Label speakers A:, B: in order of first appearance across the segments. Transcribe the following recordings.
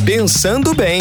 A: Pensando Bem.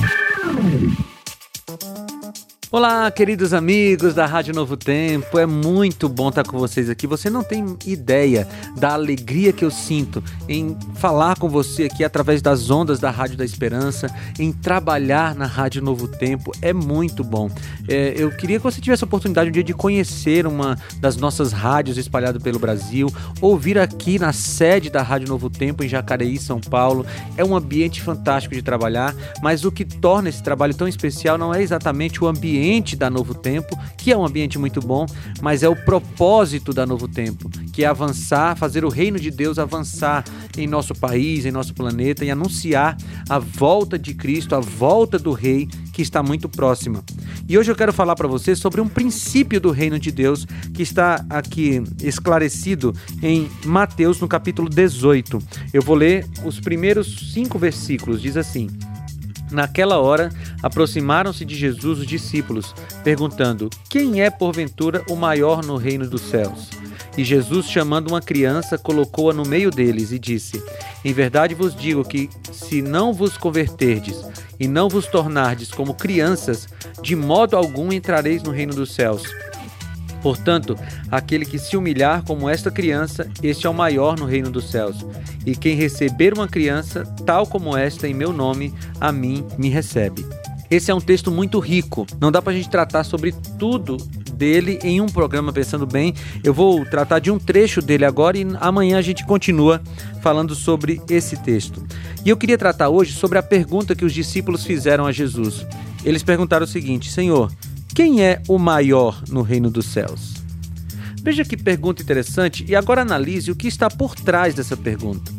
B: Olá, queridos amigos da Rádio Novo Tempo, é muito bom estar com vocês aqui. Você não tem ideia da alegria que eu sinto em falar com você aqui através das ondas da Rádio da Esperança, em trabalhar na Rádio Novo Tempo, é muito bom. Eu queria que você tivesse a oportunidade um dia de conhecer uma das nossas rádios espalhadas pelo Brasil, ouvir aqui na sede da Rádio Novo Tempo, em Jacareí, São Paulo. É um ambiente fantástico de trabalhar, mas o que torna esse trabalho tão especial não é exatamente o ambiente da Novo Tempo, que é um ambiente muito bom, mas é o propósito da Novo Tempo, que é avançar, fazer o reino de Deus avançar em nosso país, em nosso planeta e anunciar a volta de Cristo, a volta do Rei, que está muito próxima. E hoje eu quero falar para você sobre um princípio do reino de Deus que está aqui esclarecido em Mateus, no capítulo 18. Eu vou ler os primeiros 5 versículos, diz assim: Naquela hora, aproximaram-se de Jesus os discípulos, perguntando: quem é, porventura, o maior no reino dos céus? E Jesus, chamando uma criança, colocou-a no meio deles e disse: Em verdade vos digo que, se não vos converterdes e não vos tornardes como crianças, de modo algum entrareis no reino dos céus. Portanto, aquele que se humilhar como esta criança, este é o maior no reino dos céus. E quem receber uma criança, tal como esta, em meu nome, a mim me recebe. Esse é um texto muito rico. Não dá pra gente tratar sobre tudo dele em um programa Pensando Bem. Eu vou tratar de um trecho dele agora e amanhã a gente continua falando sobre esse texto. E eu queria tratar hoje sobre a pergunta que os discípulos fizeram a Jesus. Eles perguntaram o seguinte: Senhor, quem é o maior no reino dos céus? Veja que pergunta interessante e agora analise o que está por trás dessa pergunta.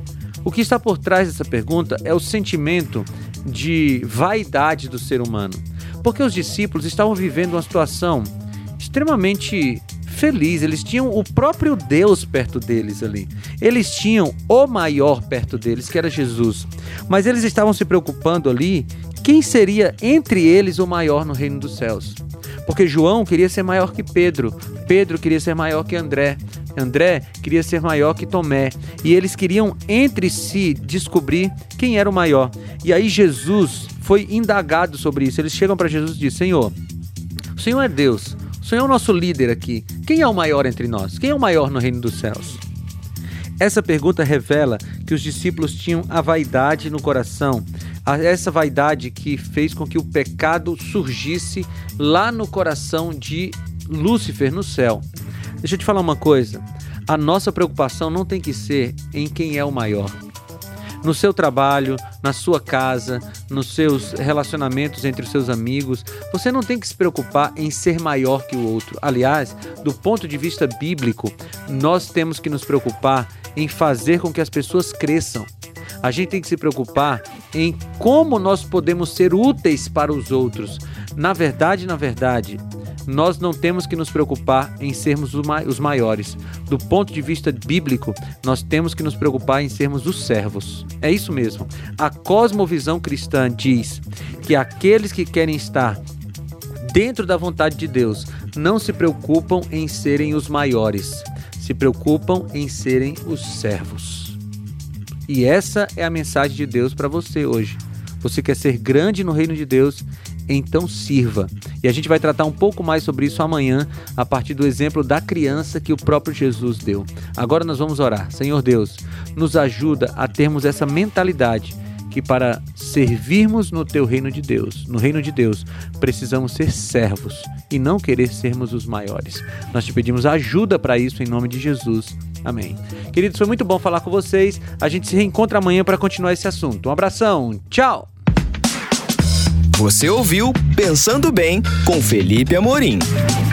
B: O que está por trás dessa pergunta é o sentimento de vaidade do ser humano. Porque os discípulos estavam vivendo uma situação extremamente feliz. Eles tinham o próprio Deus perto deles ali. Eles tinham o maior perto deles, que era Jesus. Mas eles estavam se preocupando ali quem seria entre eles o maior no reino dos céus. Porque João queria ser maior que Pedro, Pedro queria ser maior que André, André queria ser maior que Tomé. E eles queriam entre si descobrir quem era o maior. E aí Jesus foi indagado sobre isso. Eles chegam para Jesus e dizem: Senhor, o Senhor é Deus, o Senhor é o nosso líder aqui. Quem é o maior entre nós? Quem é o maior no reino dos céus? Essa pergunta revela que os discípulos tinham a vaidade no coração, essa vaidade que fez com que o pecado surgisse lá no coração de Lúcifer, no céu. Deixa eu te falar uma coisa, a nossa preocupação não tem que ser em quem é o maior. No seu trabalho, na sua casa, nos seus relacionamentos entre os seus amigos, você não tem que se preocupar em ser maior que o outro. Aliás, do ponto de vista bíblico, nós temos que nos preocupar em fazer com que as pessoas cresçam. A gente tem que se preocupar em como nós podemos ser úteis para os outros. Na verdade, nós não temos que nos preocupar em sermos os maiores. Do ponto de vista bíblico, nós temos que nos preocupar em sermos os servos. É isso mesmo. A cosmovisão cristã diz que aqueles que querem estar dentro da vontade de Deus não se preocupam em serem os maiores, se preocupam em serem os servos. E essa é a mensagem de Deus para você hoje. Você quer ser grande no reino de Deus? Então sirva. E a gente vai tratar um pouco mais sobre isso amanhã, a partir do exemplo da criança que o próprio Jesus deu. Agora nós vamos orar. Senhor Deus, nos ajuda a termos essa mentalidade que para servirmos no teu reino de Deus, no reino de Deus, precisamos ser servos e não querer sermos os maiores. Nós te pedimos ajuda para isso em nome de Jesus. Amém. Queridos, foi muito bom falar com vocês. A gente se reencontra amanhã para continuar esse assunto. Um abração. Tchau.
A: Você ouviu Pensando Bem com Felipe Amorim.